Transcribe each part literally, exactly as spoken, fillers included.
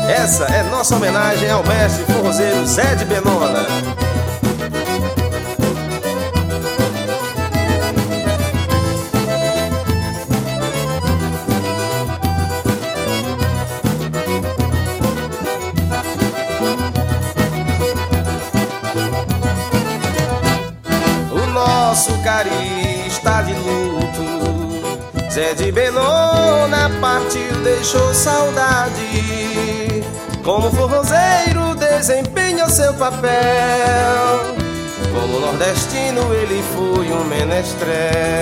Essa é nossa homenagem ao mestre forrozeiro Zé de Benona. O nosso cari está de luto, Zé de Benona partiu, deixou saudade. Como forrozeiro desempenha o seu papel, como nordestino ele foi um menestrel.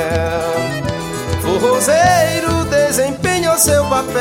Forrozeiro desempenha o seu papel,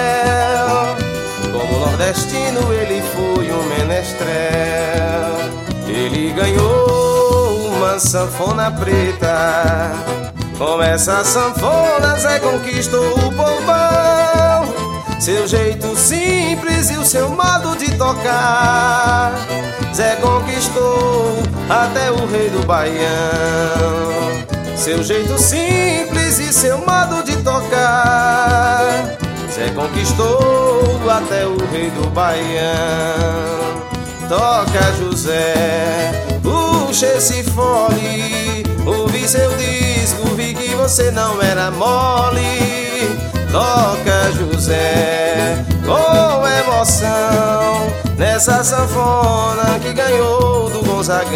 como nordestino ele foi um menestrel. Ele ganhou uma sanfona preta, com essa sanfona Zé conquistou o povão. Seu jeito simples e o seu modo de tocar, Zé conquistou até o rei do Baião. Seu jeito simples e seu modo de tocar, Zé conquistou até o rei do Baião. Toca José, puxa esse fole, ouvi seu disco, vi que você não era mole. Toca José, com emoção, nessa sanfona que ganhou do Gonzagão.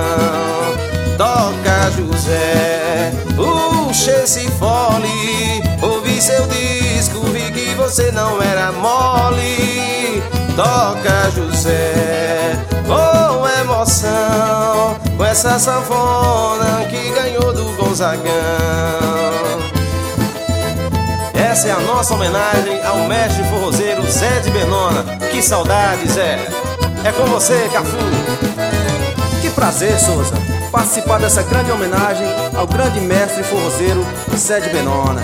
Toca José, puxa esse fole, ouvi seu disco, vi que você não era mole. Toca José, com emoção, com essa sanfona que ganhou do Gonzagão. Essa é a nossa homenagem ao mestre forrozeiro Zé de Benona. Que saudade, Zé! É com você, Cafu! Que prazer, Souza, participar dessa grande homenagem ao grande mestre forrozeiro Zé de Benona.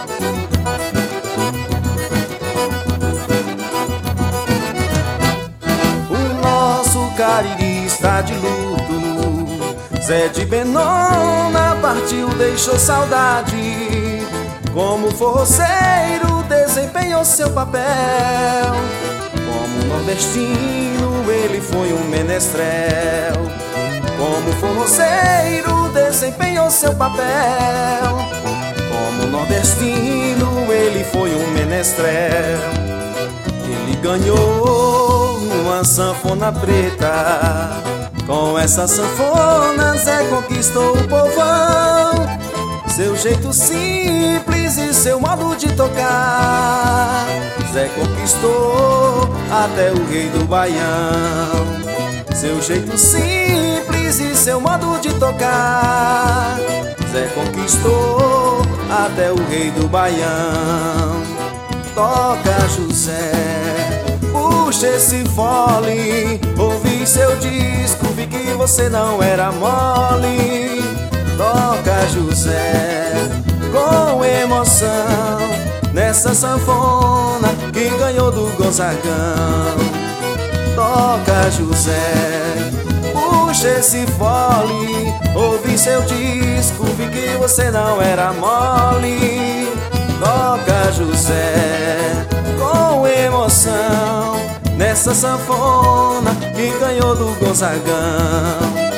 O nosso Cariri está de luto, Zé de Benona partiu, deixou saudade. Como forrozeiro desempenhou seu papel, como nordestino ele foi um menestrel. Como forrozeiro desempenhou seu papel, como nordestino ele foi um menestrel. Ele ganhou uma sanfona preta, com essa sanfona Zé conquistou o povão. Seu jeito simples e seu modo de tocar, Zé conquistou até o rei do Baião. Seu jeito simples e seu modo de tocar, Zé conquistou até o rei do Baião. Toca José, puxa esse fole, ouvi seu disco, vi que você não era mole. Toca José, com emoção, nessa sanfona que ganhou do Gonzagão. Toca José, puxa esse fole, ouvi seu disco, vi que você não era mole. Toca José, com emoção, nessa sanfona que ganhou do Gonzagão.